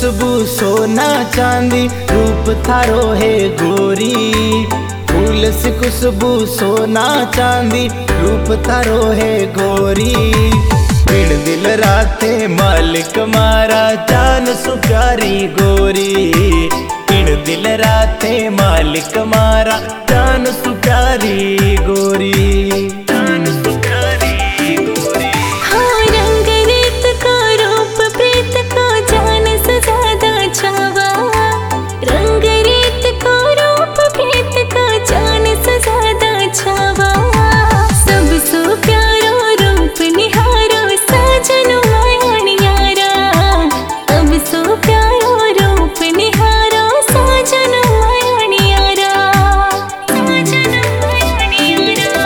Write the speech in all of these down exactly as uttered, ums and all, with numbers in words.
खुशबू सोना चांदी रूप थारो है गोरी। फूल सी खुशबू सोना चांदी रूप थारो है गोरी। बिन दिल राते मालिक मारा जान सु प्यारी गोरी। बिन दिल राते मालिक मारा जान सु प्यारी गोरी। जान सु प्यारी गोरी। हाँ रंग रीत का रूप प्रीत का जान से ज्यादा छावा। रंग रीत का रूप प्रीत का जान से ज्यादा छावा। सबसो प्यारो रूप निहारो साजन मायानियारा। सबसो प्यारो रूप निहारो साजन मायानियारा। साजन मायानियारा।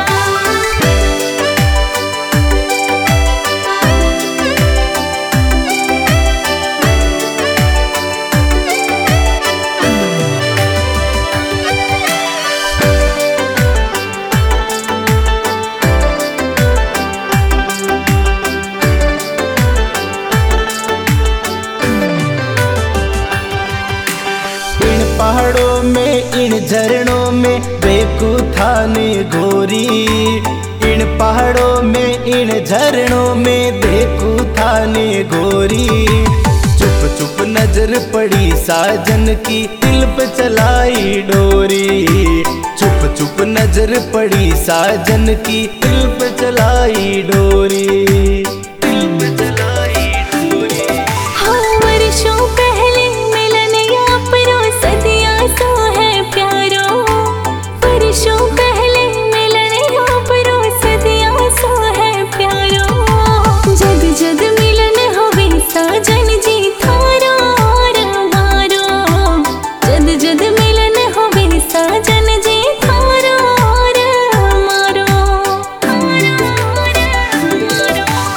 पहाड़ों में इन झरनों में देखू थाने गोरी। इन पहाड़ों में इन झरनों में देखू थाने गोरी। चुप चुप नजर पड़ी साजन की दिल पे चलाई डोरी। चुप चुप नजर पड़ी साजन की दिल पे चलाई डोरी। दिल पे चलाई डोरी। हाँ वर्षों पहले मिलन या परो सदियां सो है प्यारो। वर्षों पहले मिलन या परो सदियां सो है प्यारो। जद जद मिलन होवे साजन जी थारो और मारो। जद जद मिलन होवे साजन जी थारो और मारो। थारो और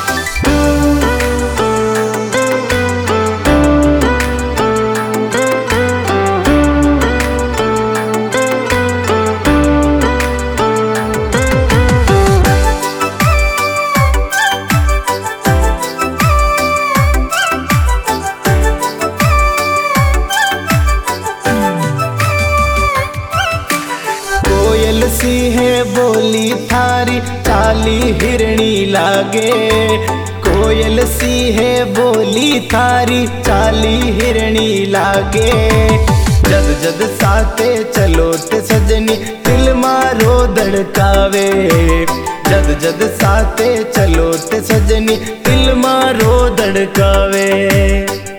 कोयल सी है बोली थारी चाली हिरणी लागे। कोयल सी है बोली थारी चाली हिरणी लागे। जद जद साथे चलो ते सजनी दिल मारो धड़कावे। जद जद साथे चलो ते सजनी दिल मारो धड़कावे।